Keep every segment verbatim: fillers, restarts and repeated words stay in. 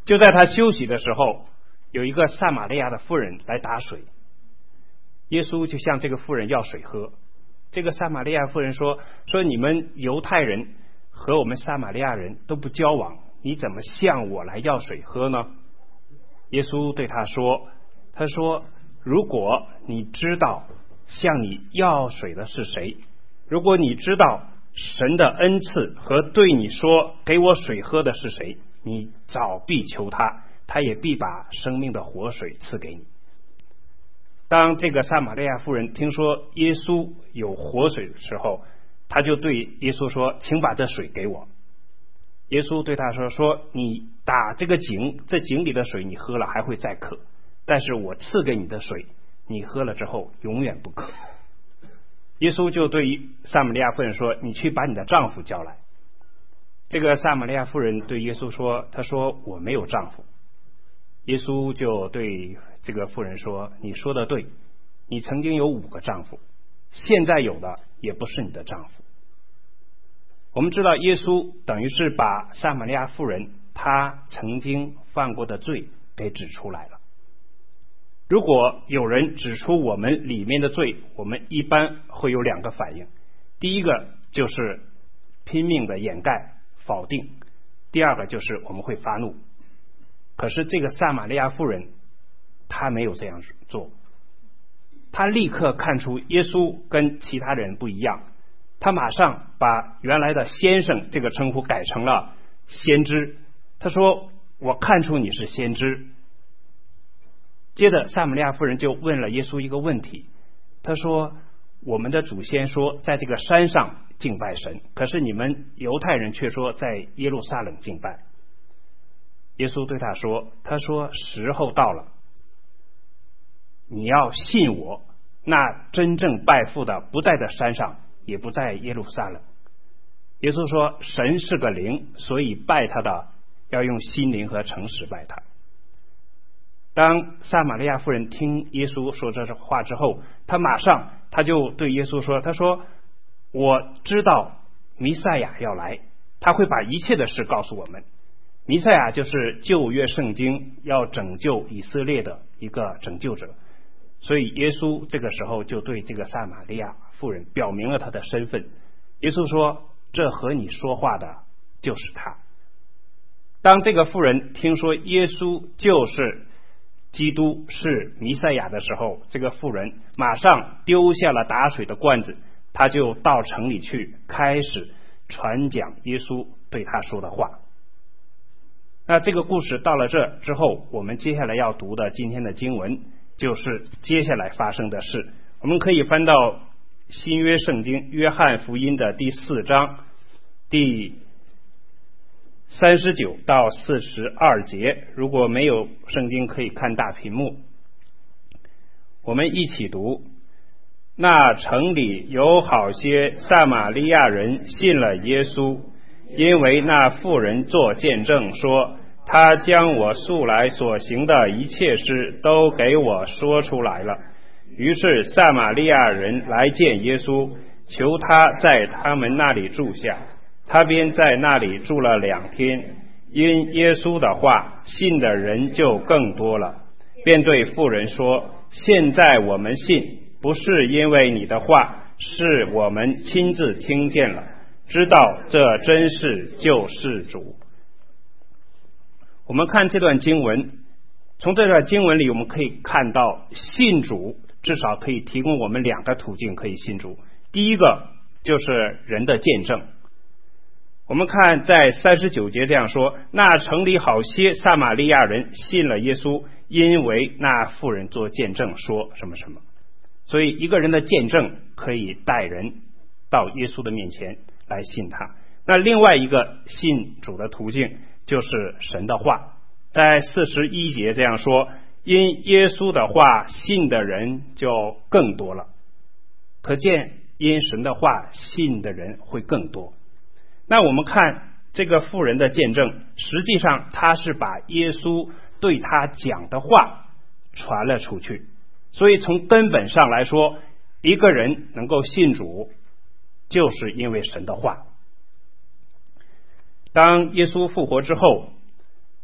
就在他休息的时候，有一个撒玛利亚的妇人来打水，耶稣就向这个妇人要水喝。这个撒玛利亚妇人说说你们犹太人和我们撒玛利亚人都不交往，你怎么向我来要水喝呢？耶稣对他说他说如果你知道向你要水的是谁，如果你知道神的恩赐和对你说给我水喝的是谁，你早必求他，他也必把生命的活水赐给你。当这个撒玛利亚妇人听说耶稣有活水的时候，他就对耶稣说，请把这水给我。耶稣对他说说你打这个井，这井里的水你喝了还会再渴，但是我赐给你的水你喝了之后永远不渴。耶稣就对撒玛利亚妇人说，你去把你的丈夫叫来。这个撒玛利亚妇人对耶稣说，他说我没有丈夫。耶稣就对这个妇人说，你说的对，你曾经有五个丈夫，现在有的也不是你的丈夫。我们知道耶稣等于是把撒玛利亚妇人她曾经犯过的罪给指出来了。如果有人指出我们里面的罪，我们一般会有两个反应，第一个就是拼命的掩盖否定，第二个就是我们会发怒。可是这个撒玛利亚妇人她没有这样做，她立刻看出耶稣跟其他人不一样，她马上把原来的先生这个称呼改成了先知。她说我看出你是先知。接着撒玛利亚妇人就问了耶稣一个问题，她说我们的祖先说在这个山上敬拜神，可是你们犹太人却说在耶路撒冷敬拜。耶稣对他说他说时候到了，你要信我，那真正拜父的不在这山上，也不在耶路撒冷。耶稣说神是个灵，所以拜他的要用心灵和诚实拜他。当撒玛利亚妇人听耶稣说这话之后，他马上他就对耶稣说，他说我知道弥赛亚要来，他会把一切的事告诉我们。弥赛亚就是旧约圣经要拯救以色列的一个拯救者，所以耶稣这个时候就对这个撒玛利亚妇人表明了他的身份。耶稣说这和你说话的就是他。当这个妇人听说耶稣就是基督是弥赛亚的时候，这个妇人马上丢下了打水的罐子，他就到城里去开始传讲耶稣对他说的话。那这个故事到了这之后，我们接下来要读的今天的经文就是接下来发生的事。我们可以翻到新约圣经约翰福音的第四章第三十九到四十二节，如果没有圣经可以看大屏幕。我们一起读。那城里有好些撒玛利亚人信了耶稣，因为那妇人作见证说，他将我素来所行的一切事都给我说出来了。于是撒玛利亚人来见耶稣，求他在他们那里住下。他便在那里住了两天，因耶稣的话信的人就更多了，便对妇人说，现在我们信，不是因为你的话，是我们亲自听见了，知道这真是救世主。我们看这段经文，从这段经文里我们可以看到信主至少可以提供我们两个途径可以信主。第一个就是人的见证。我们看在三十九节这样说，那城里好些撒玛利亚人信了耶稣，因为那妇人做见证说什么什么。所以一个人的见证可以带人到耶稣的面前来信他。那另外一个信主的途径就是神的话，在四十一节这样说，因耶稣的话信的人就更多了，可见因神的话信的人会更多。那我们看这个妇人的见证，实际上他是把耶稣对他讲的话传了出去。所以从根本上来说，一个人能够信主就是因为神的话。当耶稣复活之后，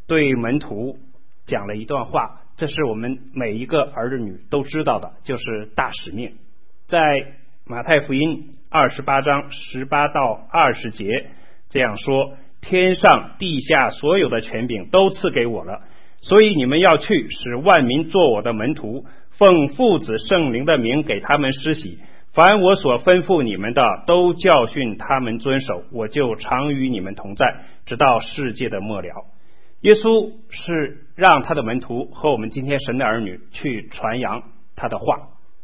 对门徒讲了一段话，这是我们每一个儿女都知道的，就是大使命。在马太福音二十八章十八到二十节这样说：天上地下所有的权柄都赐给我了，所以你们要去，使万民做我的门徒，奉父子圣灵的名给他们施洗，凡我所吩咐你们的，都教训他们遵守，我就常与你们同在，直到世界的末了。耶稣是让他的门徒和我们今天神的儿女去传扬他的话。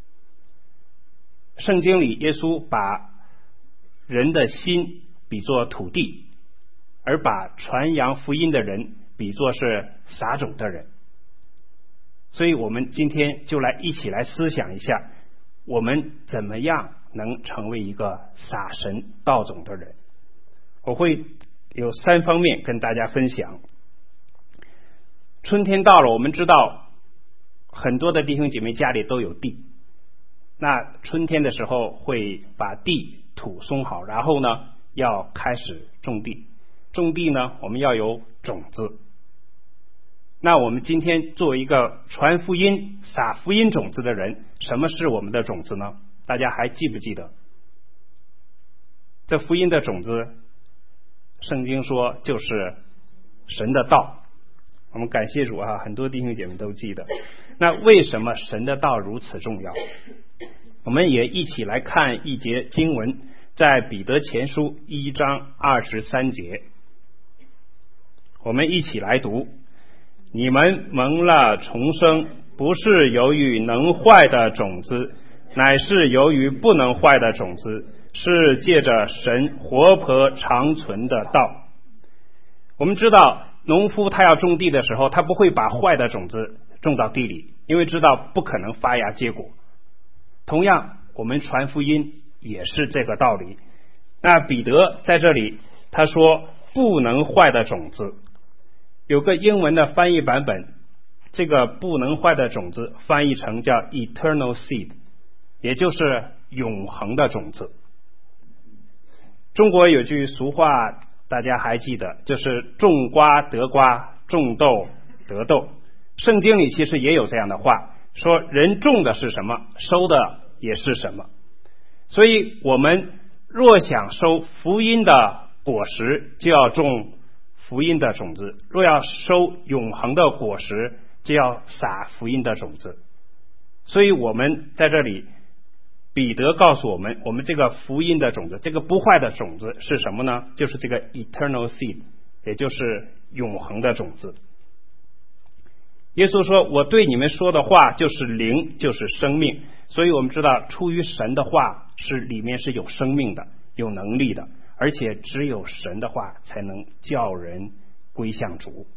圣经里耶稣把人的心比作土地，而把传扬福音的人比作是撒种的人。所以我们今天就来一起来思想一下，我们怎么样能成为一个撒神道种的人。我会有三方面跟大家分享。春天到了，我们知道很多的弟兄姐妹家里都有地，那春天的时候会把地土松好，然后呢要开始种地。种地呢，我们要有种子。那我们今天作为一个传福音撒福音种子的人，什么是我们的种子呢？大家还记不记得？这福音的种子，圣经说就是神的道。我们感谢主啊，很多弟兄姐妹都记得。那为什么神的道如此重要？我们也一起来看一节经文，在彼得前书一章二十三节，我们一起来读：你们蒙了重生，不是由于能坏的种子，乃是由于不能坏的种子，是借着神活泼长存的道。我们知道农夫他要种地的时候，他不会把坏的种子种到地里，因为知道不可能发芽结果。同样我们传福音也是这个道理。那彼得在这里他说不能坏的种子，有个英文的翻译版本，这个不能坏的种子翻译成叫 eternal seed， 也就是永恒的种子。中国有句俗话大家还记得，就是种瓜得瓜，种豆得豆。圣经里其实也有这样的话，说人种的是什么，收的也是什么。所以我们若想收福音的果实，就要种福音的种子；若要收永恒的果实，就要撒福音的种子。所以我们在这里，彼得告诉我们，我们这个福音的种子，这个不坏的种子是什么呢？就是这个 eternal seed， 也就是永恒的种子。耶稣说，我对你们说的话就是灵，就是生命。所以我们知道出于神的话是里面是有生命的，有能力的，而且只有神的话才能叫人归向主。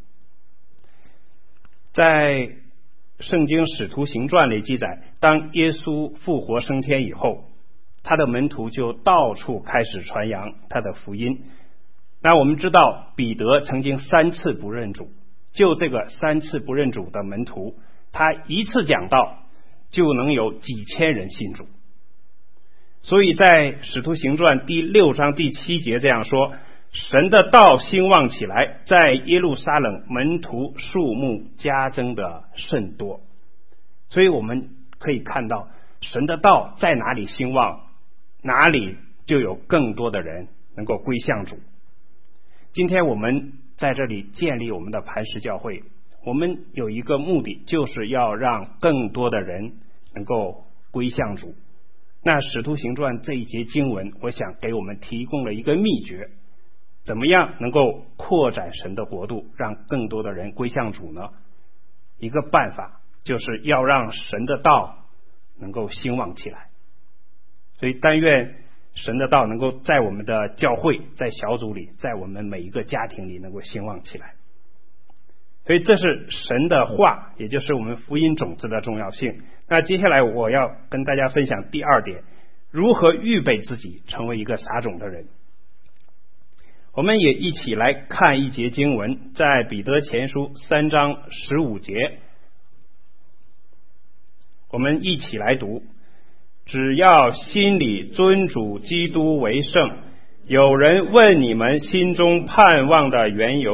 在圣经使徒行传里记载，当耶稣复活升天以后，他的门徒就到处开始传扬他的福音。那我们知道彼得曾经三次不认主，就这个三次不认主的门徒，他一次讲道就能有几千人信主。所以在使徒行传第六章第七节这样说，神的道兴旺起来，在耶路撒冷门徒数目加增的甚多。所以我们可以看到神的道在哪里兴旺，哪里就有更多的人能够归向主。今天我们在这里建立我们的磐石教会，我们有一个目的，就是要让更多的人能够归向主。那使徒行传这一节经文，我想给我们提供了一个秘诀，怎么样能够扩展神的国度，让更多的人归向主呢？一个办法就是要让神的道能够兴旺起来。所以但愿神的道能够在我们的教会，在小组里，在我们每一个家庭里能够兴旺起来。所以这是神的话，也就是我们福音种子的重要性。那接下来我要跟大家分享第二点，如何预备自己成为一个撒种的人。我们也一起来看一节经文，在彼得前书三章十五节，我们一起来读：只要心里尊主基督为圣，有人问你们心中盼望的缘由，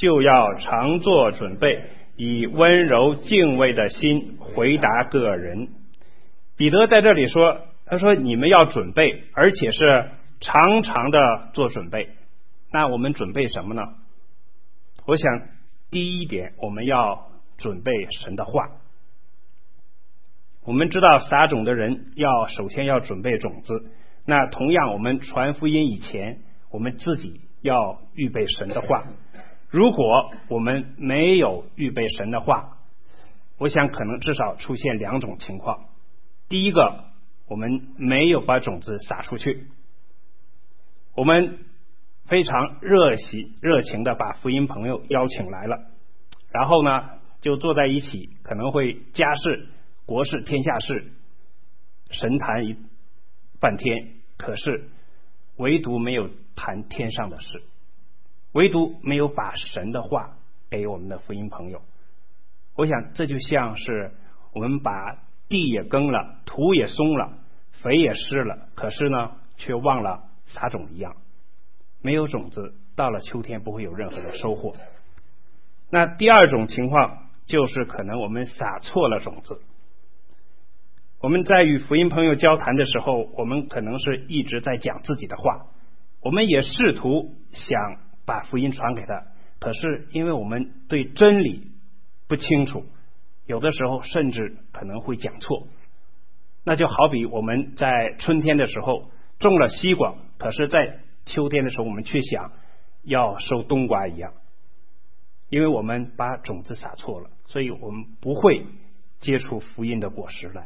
就要常做准备，以温柔敬畏的心回答个人。彼得在这里说，他说你们要准备，而且是常常的做准备。那我们准备什么呢？我想第一点，我们要准备神的话。我们知道撒种的人要首先要准备种子，那同样我们传福音以前，我们自己要预备神的话。如果我们没有预备神的话，我想可能至少出现两种情况。第一个，我们没有把种子撒出去，我们非常热喜热情的把福音朋友邀请来了，然后呢就坐在一起，可能会家事国事天下事神谈一半天，可是唯独没有谈天上的事，唯独没有把神的话给我们的福音朋友。我想这就像是我们把地也耕了，土也松了，肥也施了，可是呢却忘了撒种一样，没有种子，到了秋天不会有任何的收获。那第二种情况就是可能我们撒错了种子。我们在与福音朋友交谈的时候，我们可能是一直在讲自己的话，我们也试图想把福音传给他，可是因为我们对真理不清楚，有的时候甚至可能会讲错。那就好比我们在春天的时候种了西瓜，可是在秋天的时候我们却想要收冬瓜一样，因为我们把种子撒错了，所以我们不会结出福音的果实来。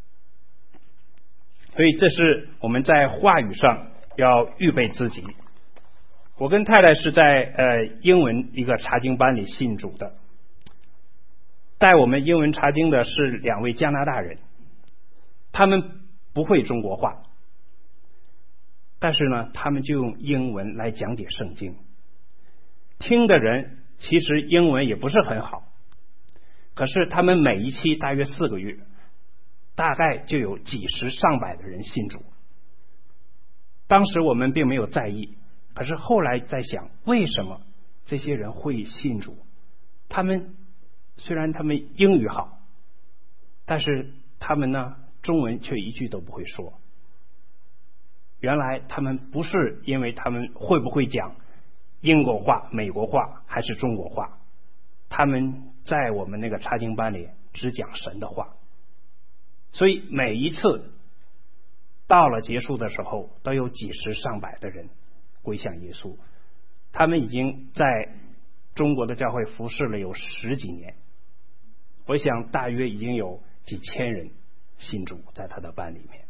所以这是我们在话语上要预备自己。我跟太太是在呃英文一个查经班里信主的，带我们英文查经的是两位加拿大人，他们不会中国话，但是呢他们就用英文来讲解圣经，听的人其实英文也不是很好，可是他们每一期大约四个月，大概就有几十上百的人信主。当时我们并没有在意，可是后来在想，为什么这些人会信主？他们虽然他们英语好，但是他们呢中文却一句都不会说。原来他们不是因为他们会不会讲英国话、美国话还是中国话，他们在我们那个查经班里只讲神的话。所以每一次到了结束的时候，都有几十上百的人归向耶稣。他们已经在中国的教会服侍了有十几年，我想大约已经有几千人信主在他的班里面。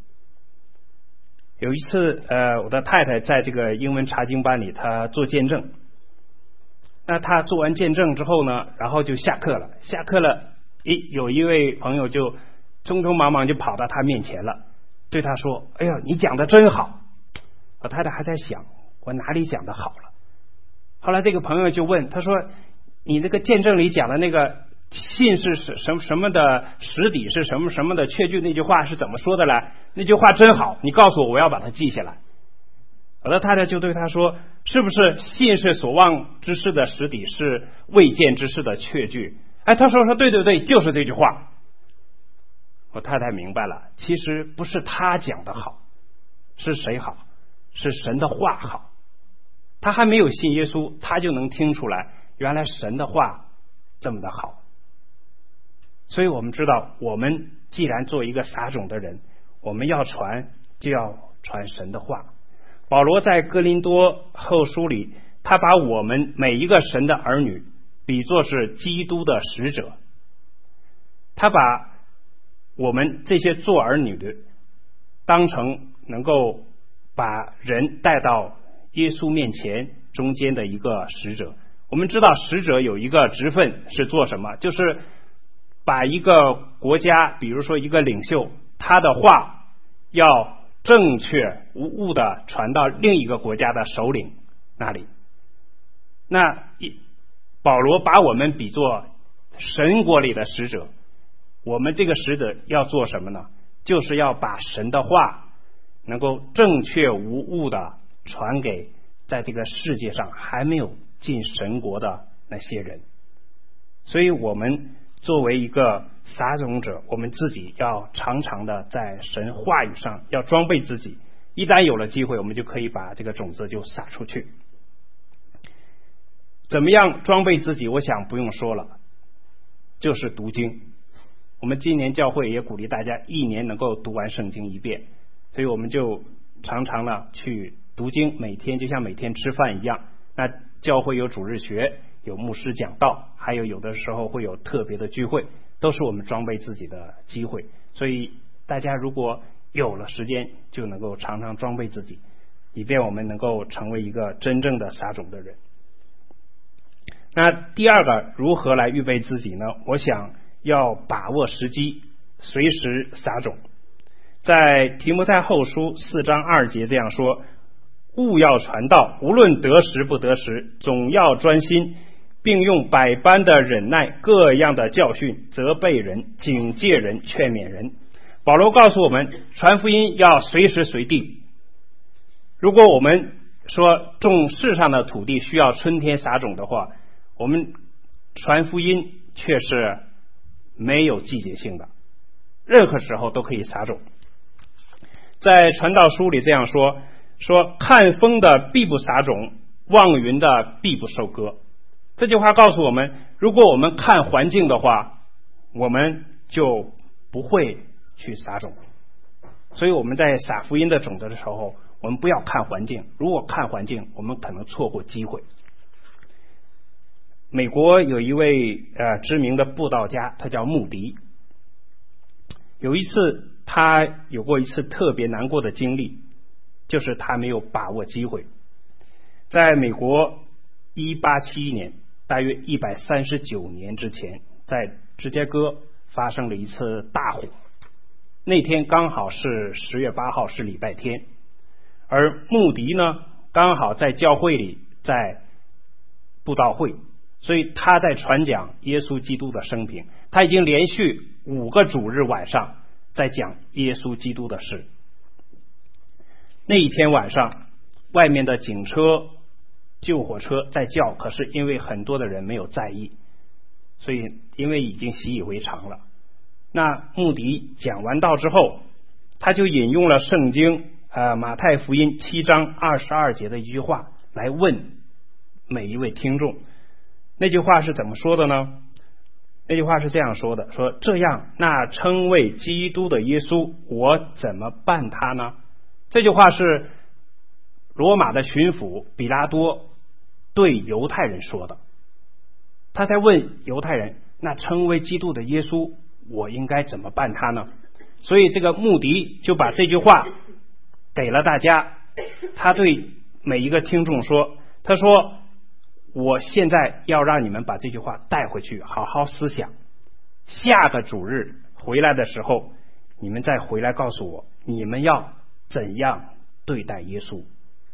有一次呃，我的太太在这个英文查经班里她做见证，那她做完见证之后呢，然后就下课了下课了一有一位朋友就匆匆忙忙就跑到他面前了，对他说，哎呀你讲的真好。我太太还在想我哪里讲的好了。后来这个朋友就问他说，你那个见证里讲的那个信是什么什么的实底是什么什么的确据，那句话是怎么说的来？那句话真好，你告诉我，我要把它记下来。我的太太就对他说，是不是信是所望之事的实底，是未见之事的确据？哎，他说说对对对，就是这句话。我太太明白了，其实不是他讲的好，是谁好？是神的话好。他还没有信耶稣，他就能听出来原来神的话这么的好。所以我们知道，我们既然做一个撒种的人，我们要传就要传神的话。保罗在哥林多后书里，他把我们每一个神的儿女比作是基督的使者，他把我们这些做儿女的当成能够把人带到耶稣面前中间的一个使者。我们知道使者有一个职分是做什么，就是把一个国家，比如说一个领袖，他的话要正确无误的传到另一个国家的首领那里。那保罗把我们比作神国里的使者，我们这个使者要做什么呢？就是要把神的话能够正确无误的传给在这个世界上还没有进神国的那些人。所以我们作为一个撒种者，我们自己要常常的在神话语上要装备自己，一旦有了机会，我们就可以把这个种子就撒出去。怎么样装备自己？我想不用说了，就是读经。我们今年教会也鼓励大家一年能够读完圣经一遍，所以我们就常常呢去读经，每天就像每天吃饭一样。那教会有主日学，有牧师讲道，还有有的时候会有特别的聚会，都是我们装备自己的机会。所以大家如果有了时间，就能够常常装备自己，以便我们能够成为一个真正的撒种的人。那第二个，如何来预备自己呢？我想要把握时机，随时撒种。在提摩太后书四章二节这样说：务要传道，无论得时不得时，总要专心，并用百般的忍耐，各样的教训，责备人，警戒人，劝勉人。保罗告诉我们，传福音要随时随地。如果我们说种世上的土地需要春天撒种的话，我们传福音却是没有季节性的，任何时候都可以撒种。在传道书里这样说，说看风的必不撒种，望云的必不收割。这句话告诉我们，如果我们看环境的话，我们就不会去撒种。所以我们在撒福音的种子的时候，我们不要看环境，如果看环境，我们可能错过机会。美国有一位呃知名的布道家，他叫穆迪。有一次他有过一次特别难过的经历，就是他没有把握机会。在美国一八七一年，大约一百三十九年之前，在芝加哥发生了一次大火。那天刚好是十月八号，是礼拜天，而穆迪呢刚好在教会里在布道会，所以他在传讲耶稣基督的生平。他已经连续五个主日晚上在讲耶稣基督的事。那一天晚上，外面的警车、救火车在叫，可是因为很多的人没有在意，所以因为已经习以为常了。那穆迪讲完道之后，他就引用了圣经呃马太福音七章二十二节的一句话来问每一位听众。那句话是怎么说的呢？那句话是这样说的，说这样那称为基督的耶稣，我怎么办他呢？这句话是罗马的巡抚比拉多对犹太人说的。他在问犹太人，那称为基督的耶稣，我应该怎么办他呢？所以这个穆迪就把这句话给了大家。他对每一个听众说，他说我现在要让你们把这句话带回去，好好思想。下个主日回来的时候，你们再回来告诉我，你们要怎样对待耶稣。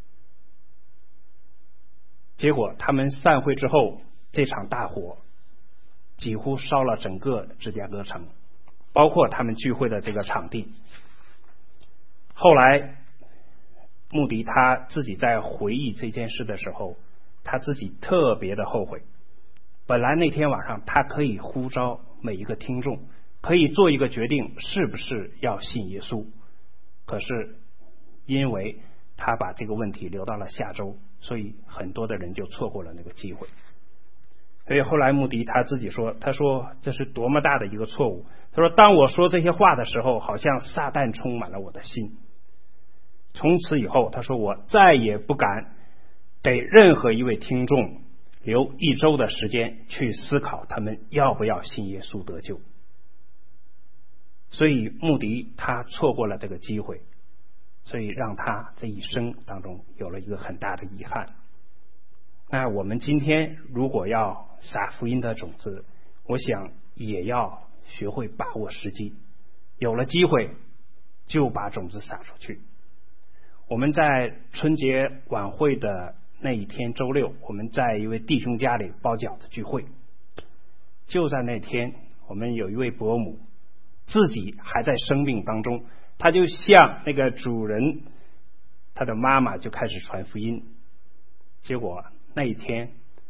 结果他们散会之后，这场大火几乎烧了整个芝加哥城，包括他们聚会的这个场地。后来穆迪他自己在回忆这件事的时候，他自己特别的后悔。本来那天晚上他可以呼召每一个听众，可以做一个决定是不是要信耶稣，可是因为他把这个问题留到了下周，所以很多的人就错过了那个机会。所以后来穆迪他自己说，他说这是多么大的一个错误。他说当我说这些话的时候，好像撒旦充满了我的心。从此以后，他说我再也不敢给任何一位听众留一周的时间去思考他们要不要信耶稣得救。所以穆迪他错过了这个机会，所以让他这一生当中有了一个很大的遗憾。那我们今天如果要撒福音的种子，我想也要学会把握时机，有了机会就把种子撒出去。我们在春节晚会的那一天周六，我们在一位弟兄家里包饺子聚会。就在那天，我们有一位伯母自己还在生病当中，他就向那个主人他的妈妈就开始传福音。结果那一天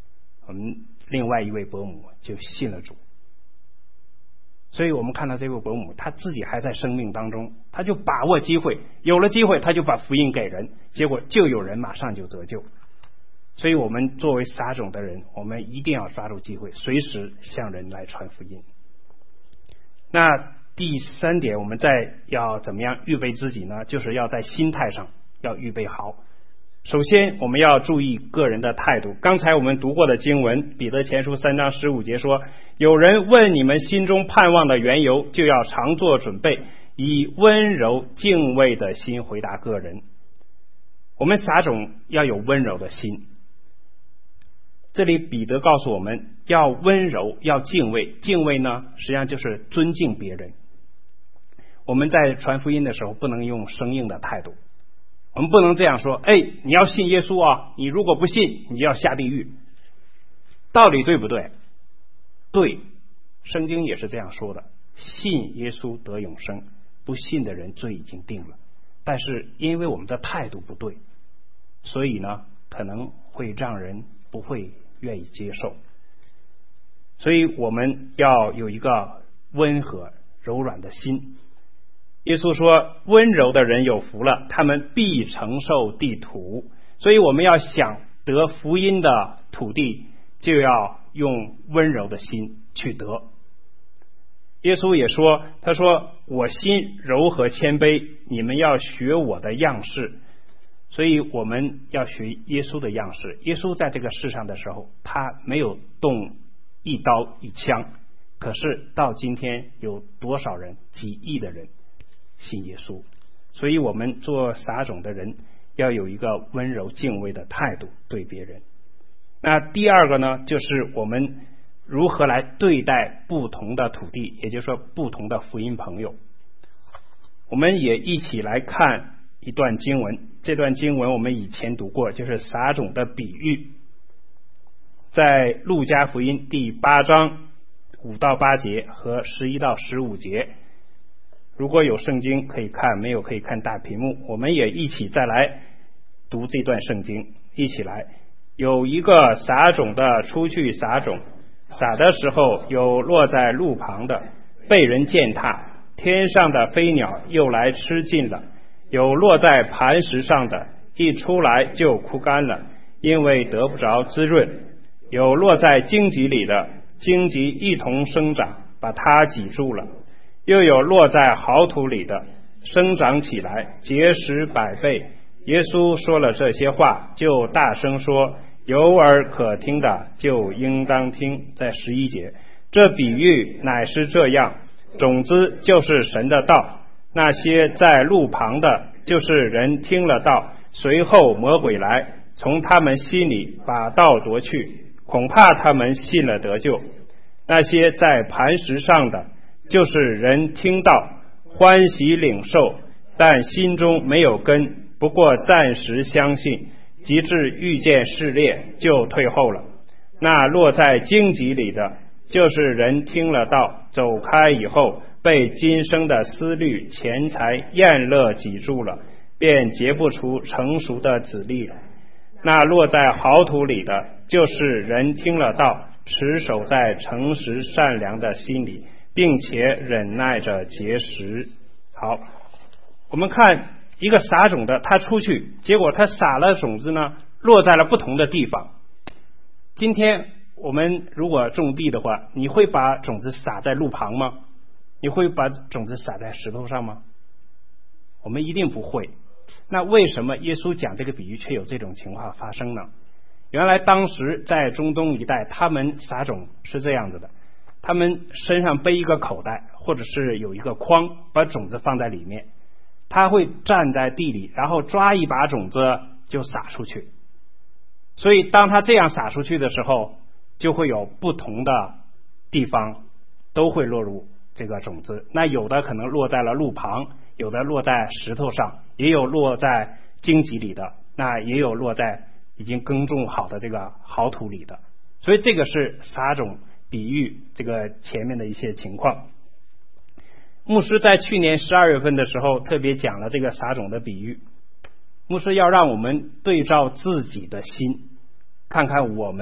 我们另外一位伯母就信了主。所以我们看到这位伯母，她自己还在生命当中，她就把握机会，有了机会她就把福音给人，结果就有人马上就得救。所以我们作为撒种的人，我们一定要抓住机会，随时向人来传福音。那第三点，我们再要怎么样预备自己呢？就是要在心态上要预备好。首先我们要注意个人的态度。刚才我们读过的经文，彼得前书三章十五节说，有人问你们心中盼望的缘由，就要常做准备，以温柔敬畏的心回答个人。我们撒种要有温柔的心。这里彼得告诉我们要温柔，要敬畏。敬畏呢，实际上就是尊敬别人。我们在传福音的时候不能用生硬的态度，我们不能这样说，哎，你要信耶稣啊，你如果不信你就要下地狱。道理对不对？对，圣经也是这样说的，信耶稣得永生，不信的人罪已经定了。但是因为我们的态度不对，所以呢可能会让人不会愿意接受。所以我们要有一个温和柔软的心。耶稣说，温柔的人有福了，他们必承受地土。所以我们要想得福音的土地，就要用温柔的心去得。耶稣也说，他说，我心柔和谦卑，你们要学我的样式。所以我们要学耶稣的样式。耶稣在这个世上的时候，他没有动一刀一枪，可是到今天有多少人，几亿的人信耶稣。所以我们做撒种的人要有一个温柔敬畏的态度对别人。那第二个呢，就是我们如何来对待不同的土地，也就是说不同的福音朋友。我们也一起来看一段经文，这段经文我们以前读过，就是撒种的比喻，在路加福音第八章五到八节和十一到十五节。如果有圣经可以看，没有可以看大屏幕。我们也一起再来读这段圣经，一起来。有一个撒种的出去撒种，撒的时候有落在路旁的，被人践踏，天上的飞鸟又来吃尽了；有落在磐石上的，一出来就枯干了，因为得不着滋润；有落在荆棘里的，荆棘一同生长，把它挤住了；又有落在好土里的，生长起来，结实百倍。耶稣说了这些话，就大声说，有耳可听的就应当听。在十一节，这比喻乃是这样，种子就是神的道，那些在路旁的，就是人听了道，随后魔鬼来，从他们心里把道夺去，恐怕他们信了得救。那些在磐石上的，就是人听到，欢喜领受，但心中没有根，不过暂时相信，及至遇见试炼，就退后了。那落在荆棘里的，就是人听了道，走开以后，被今生的思虑、钱财、厌乐挤住了，便结不出成熟的子粒了。那落在好土里的，就是人听了道，持守在诚实善良的心里，并且忍耐着结实。好，我们看一个撒种的，他出去，结果他撒了种子呢，落在了不同的地方。今天我们如果种地的话，你会把种子撒在路旁吗？你会把种子撒在石头上吗？我们一定不会。那为什么耶稣讲这个比喻却有这种情况发生呢？原来当时在中东一带，他们撒种是这样子的，他们身上背一个口袋，或者是有一个筐，把种子放在里面，他会站在地里，然后抓一把种子就撒出去。所以当他这样撒出去的时候，就会有不同的地方都会落入这个种子。那有的可能落在了路旁，有的落在石头上，也有落在荆棘里的，那也有落在已经耕种好的这个好土里的。所以这个是撒种比喻这个前面的一些情况。牧师在去年十二月份的时候特别讲了这个撒种的比喻。牧师要让我们对照自己的心，看看我们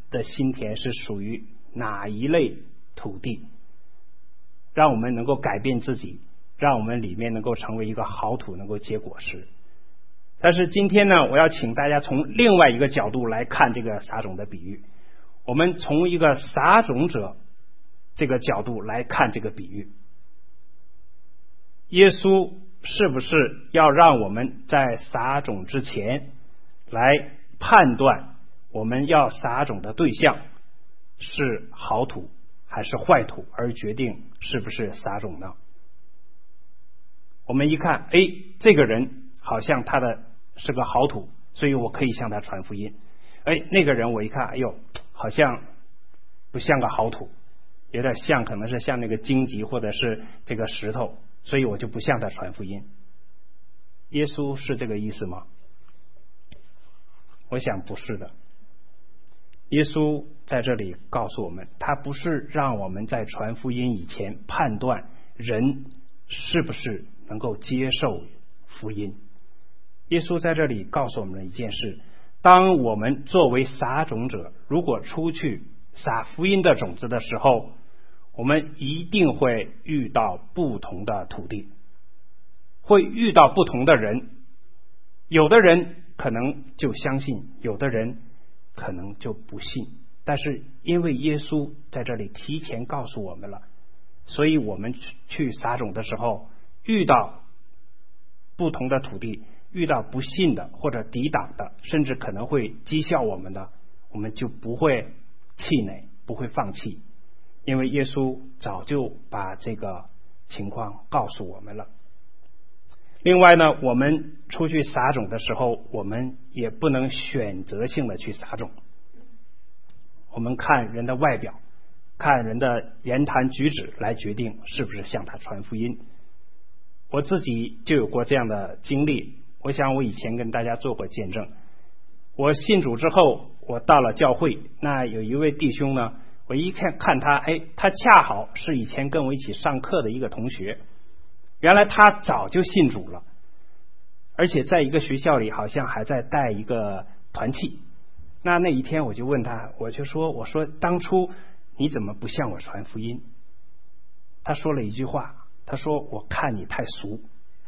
的心田是属于哪一类土地，让我们能够改变自己，让我们里面能够成为一个好土，能够结果实。但是今天呢，我要请大家从另外一个角度来看这个撒种的比喻，我们从一个撒种者这个角度来看这个比喻。耶稣是不是要让我们在撒种之前来判断我们要撒种的对象是好土还是坏土，而决定是不是撒种呢？我们一看，哎，这个人好像他的是个好土，所以我可以向他传福音。哎，那个人我一看，哎呦，好像不像个好土，有点像，可能是像那个荆棘或者是这个石头，所以我就不向他传福音。耶稣是这个意思吗？我想不是的。耶稣在这里告诉我们，他不是让我们在传福音以前判断人是不是能够接受福音。耶稣在这里告诉我们一件事，当我们作为撒种者，如果出去撒福音的种子的时候，我们一定会遇到不同的土地，会遇到不同的人，有的人可能就相信，有的人可能就不信。但是因为耶稣在这里提前告诉我们了，所以我们去撒种的时候，遇到不同的土地，遇到不信的或者抵挡的，甚至可能会讥笑我们的，我们就不会气馁，不会放弃，因为耶稣早就把这个情况告诉我们了。另外呢，我们出去撒种的时候，我们也不能选择性的去撒种。我们看人的外表，看人的言谈举止来决定是不是向他传福音。我自己就有过这样的经历，我想我以前跟大家做过见证。我信主之后，我到了教会，那有一位弟兄呢，我一看看他，哎，他恰好是以前跟我一起上课的一个同学，原来他早就信主了，而且在一个学校里好像还在带一个团契。那那一天我就问他，我就说我说当初你怎么不向我传福音？他说了一句话，他说我看你太俗。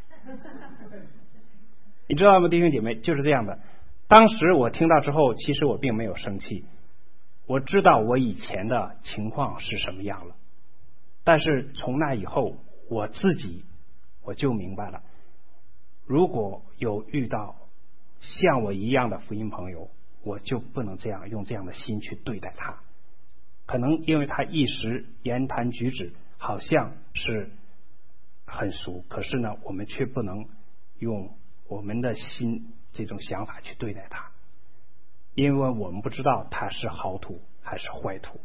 你知道吗，弟兄姐妹，就是这样的。当时我听到之后，其实我并没有生气，我知道我以前的情况是什么样了，但是从那以后我自己我就明白了，如果有遇到像我一样的福音朋友，我就不能这样用这样的心去对待他。可能因为他一时言谈举止好像是很俗，可是呢，我们却不能用我们的心这种想法去对待他，因为我们不知道他是好土还是坏土。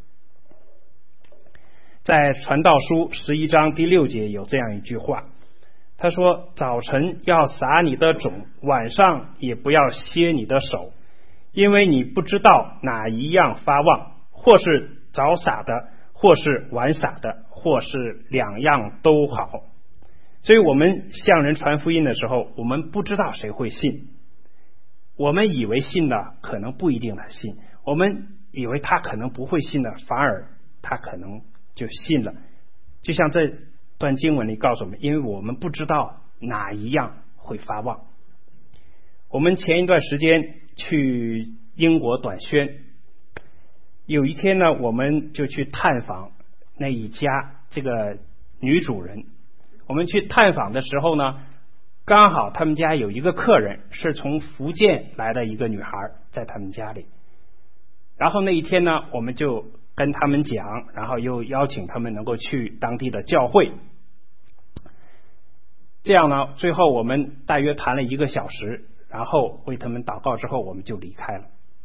在传道书十一章第六节有这样一句话，他说，早晨要撒你的种，晚上也不要歇你的手，因为你不知道哪一样发旺，或是早撒的，或是晚撒的，或是两样都好。所以我们向人传福音的时候，我们不知道谁会信，我们以为信的可能不一定他信，我们以为他可能不会信的，反而他可能就信了。就像这段经文里告诉我们，因为我们不知道哪一样会发旺。我们前一段时间去英国短宣，有一天呢，我们就去探访那一家这个女主人。我们去探访的时候呢，刚好他们家有一个客人是从福建来的一个女孩，在他们家里。然后那一天呢，我们就跟他们讲，然后又邀请他们能够去当地的教会。这样呢，最后我们大约谈了一个小时，然后为他们祷告之后，我们就离开了。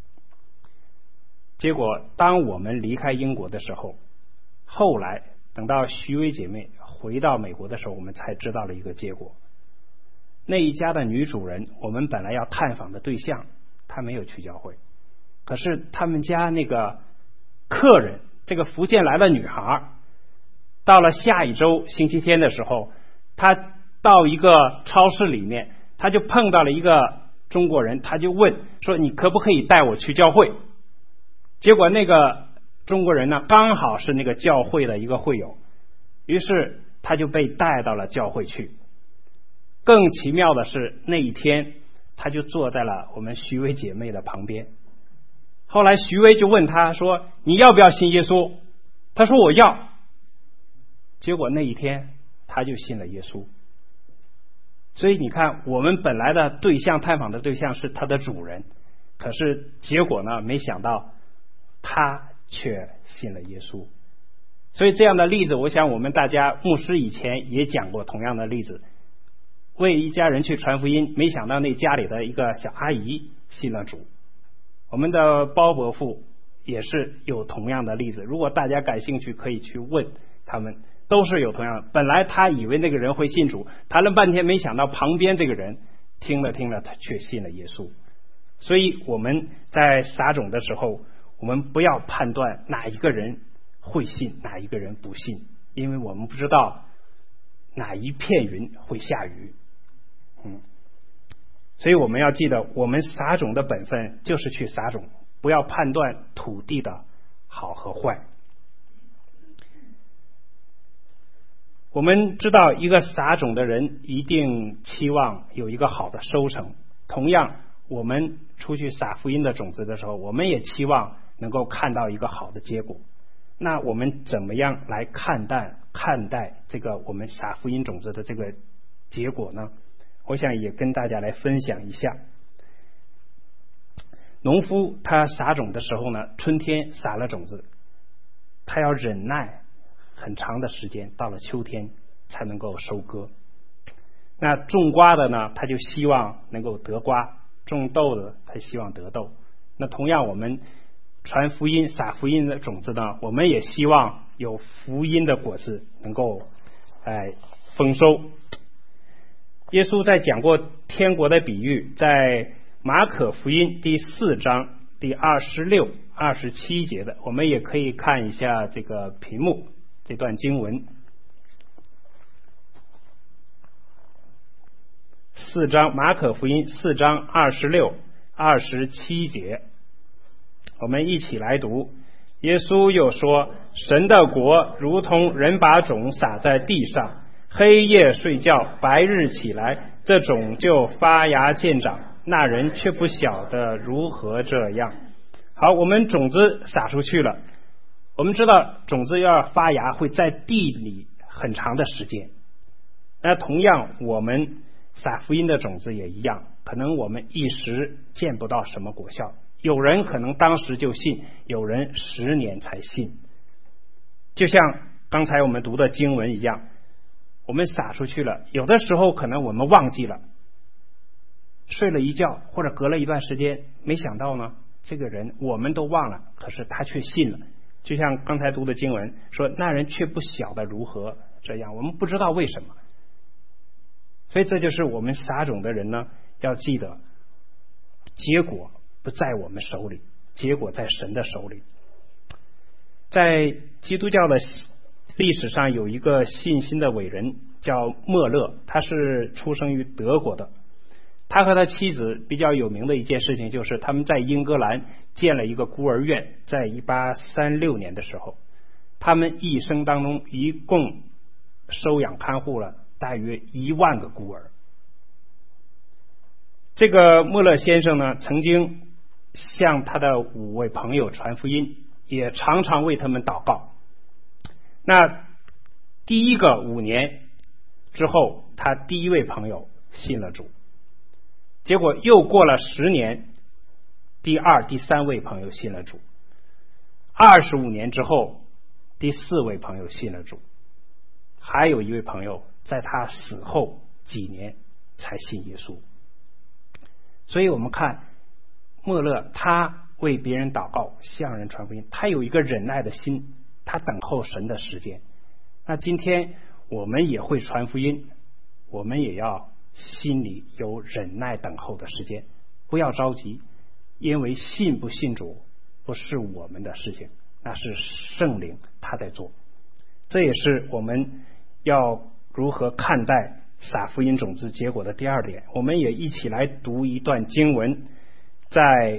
结果当我们离开英国的时候，后来等到徐薇姐妹回到美国的时候，我们才知道了一个结果。那一家的女主人，我们本来要探访的对象，她没有去教会，可是他们家那个客人，这个福建来的女孩，到了下一周星期天的时候，她到一个超市里面，她就碰到了一个中国人，她就问说，你可不可以带我去教会？ 结果那个中国人呢，刚好是那个教会的一个会友，于是他就被带到了教会去。更奇妙的是，那一天他就坐在了我们徐薇姐妹的旁边。后来徐薇就问他说：“你要不要信耶稣？”他说：“我要。”结果那一天他就信了耶稣。所以你看，我们本来的对象探访的对象是他的主人，可是结果呢，没想到他却信了耶稣。所以这样的例子，我想我们大家牧师以前也讲过同样的例子，为一家人去传福音，没想到那家里的一个小阿姨信了主。我们的包伯父也是有同样的例子，如果大家感兴趣可以去问他们，都是有同样的。本来他以为那个人会信主，谈了半天没想到旁边这个人听了听了他却信了耶稣。所以我们在撒种的时候，我们不要判断哪一个人会信哪一个人不信，因为我们不知道哪一片云会下雨。嗯，所以我们要记得，我们撒种的本分就是去撒种，不要判断土地的好和坏。我们知道，一个撒种的人一定期望有一个好的收成。同样，我们出去撒福音的种子的时候，我们也期望能够看到一个好的结果。那我们怎么样来看待看待这个我们撒福音种子的这个结果呢？我想也跟大家来分享一下。农夫他撒种的时候呢，春天撒了种子，他要忍耐很长的时间，到了秋天才能够收割。那种瓜的呢，他就希望能够得瓜；种豆的他希望得豆。那同样，我们传福音撒福音的种子呢，我们也希望有福音的果子能够哎丰收。耶稣在讲过天国的比喻，在马可福音第四章第二十六、二十七节的，我们也可以看一下这个屏幕这段经文。四章马可福音四章二十六、二十七节，我们一起来读。耶稣又说：“神的国如同人把种撒在地上，黑夜睡觉，白日起来，这种就发芽见长，那人却不晓得如何这样。”好，我们种子撒出去了，我们知道种子要发芽会在地里很长的时间。那同样，我们撒福音的种子也一样，可能我们一时见不到什么果效，有人可能当时就信，有人十年才信。就像刚才我们读的经文一样，我们撒出去了，有的时候可能我们忘记了，睡了一觉或者隔了一段时间，没想到呢，这个人我们都忘了，可是他却信了。就像刚才读的经文说，那人却不晓得如何这样，我们不知道为什么。所以这就是我们撒种的人呢，要记得结果不在我们手里，结果在神的手里。在基督教的历史上有一个信心的伟人叫莫勒，他是出生于德国的。他和他妻子比较有名的一件事情就是他们在英格兰建了一个孤儿院，在一八三六年的时候，他们一生当中一共收养看护了大约一万个孤儿。这个莫勒先生呢，曾经向他的五位朋友传福音，也常常为他们祷告。那第一个五年之后，他第一位朋友信了主，结果又过了十年，第二、第三位朋友信了主，二十五年之后，第四位朋友信了主，还有一位朋友在他死后几年才信耶稣。所以我们看莫勒，他为别人祷告，向人传福音，他有一个忍耐的心，他等候神的时间。那今天我们也会传福音，我们也要心里有忍耐等候的时间，不要着急，因为信不信主不是我们的事情，那是圣灵他在做。这也是我们要如何看待撒福音种子结果的第二点。我们也一起来读一段经文，在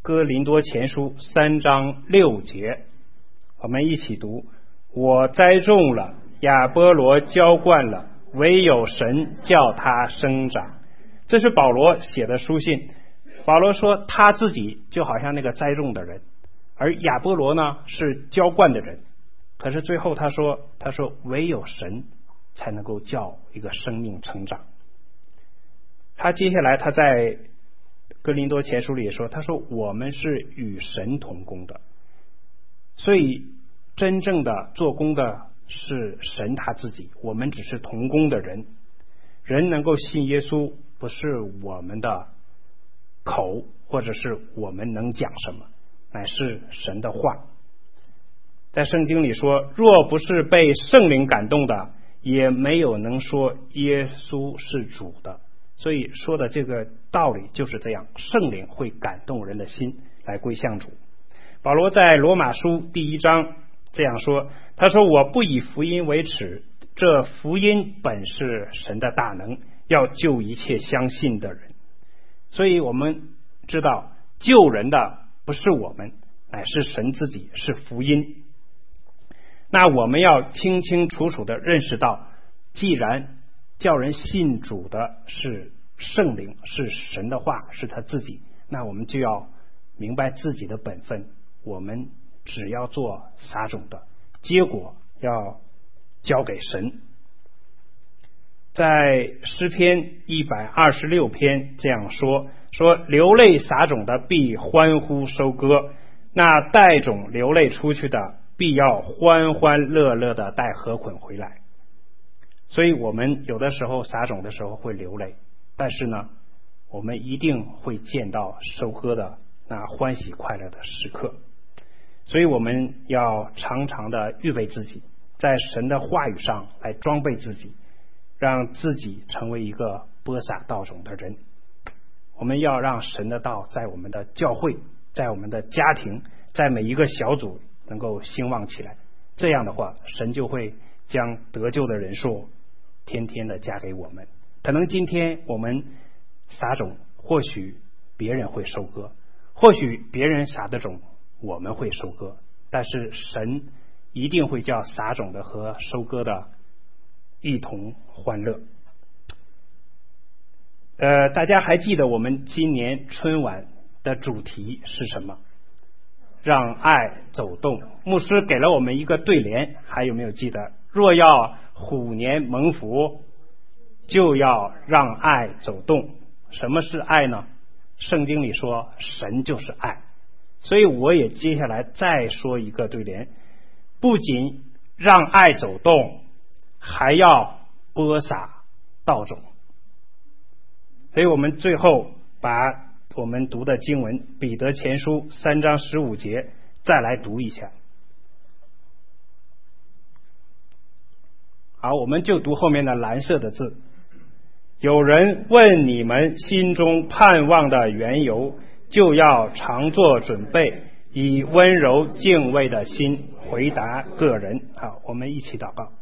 哥林多前书三章六节，我们一起读：我栽种了，亚波罗浇灌了，唯有神叫他生长。这是保罗写的书信。保罗说他自己就好像那个栽种的人，而亚波罗呢是浇灌的人。可是最后他说他说唯有神才能够叫一个生命成长。他接下来他在哥林多前书里也说，他说我们是与神同工的。所以真正的做工的是神他自己，我们只是同工的人。人能够信耶稣，不是我们的口，或者是我们能讲什么，乃是神的话。在圣经里说，若不是被圣灵感动的，也没有能说耶稣是主的。所以说的这个道理就是这样，圣灵会感动人的心来归向主。保罗在罗马书第一章这样说，他说我不以福音为耻，这福音本是神的大能，要救一切相信的人。所以我们知道救人的不是我们，乃是神自己，是福音。那我们要清清楚楚的认识到，既然叫人信主的是圣灵，是神的话，是他自己，那我们就要明白自己的本分，我们只要做撒种的，结果要交给神。在诗篇一百二十六篇这样说，说流泪撒种的必欢呼收割，那带种流泪出去的必要欢欢乐乐的带禾捆回来。所以我们有的时候撒种的时候会流泪，但是呢，我们一定会见到收割的那欢喜快乐的时刻。所以我们要常常的预备自己，在神的话语上来装备自己，让自己成为一个播撒道种的人。我们要让神的道在我们的教会，在我们的家庭，在每一个小组能够兴旺起来。这样的话，神就会将得救的人数天天的加给我们。可能今天我们撒种，或许别人会收割，或许别人撒的种我们会收割，但是神一定会叫撒种的和收割的一同欢乐。呃，大家还记得我们今年春晚的主题是什么？让爱走动。牧师给了我们一个对联，还有没有记得？若要虎年蒙福，就要让爱走动。什么是爱呢？圣经里说神就是爱。所以我也接下来再说一个对联，不仅让爱走动，还要播撒道种。所以我们最后把我们读的经文彼得前书三章十五节再来读一下。好，我们就读后面的蓝色的字。有人问你们心中盼望的缘由，就要常做准备，以温柔敬畏的心回答个人。好，我们一起祷告。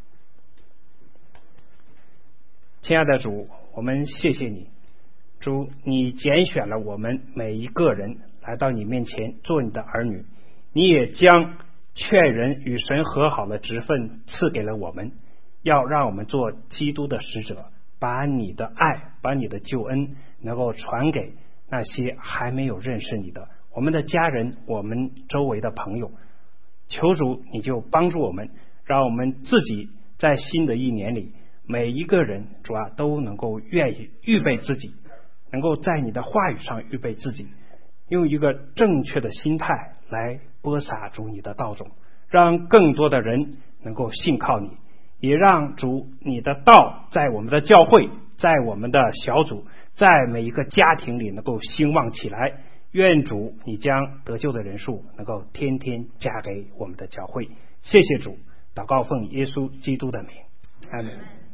亲爱的主，我们谢谢你，主，你拣选了我们每一个人来到你面前做你的儿女，你也将劝人与神和好的职分赐给了我们，要让我们做基督的使者，把你的爱，把你的救恩能够传给那些还没有认识你的我们的家人，我们周围的朋友。求主你就帮助我们，让我们自己在新的一年里，每一个人主啊都能够愿意预备自己，能够在你的话语上预备自己，用一个正确的心态来播撒主你的道种，让更多的人能够信靠你，也让主你的道在我们的教会，在我们的小组，在每一个家庭里能够兴旺起来。愿主你将得救的人数能够天天加给我们的教会。谢谢主，祷告奉耶稣基督的名，阿们。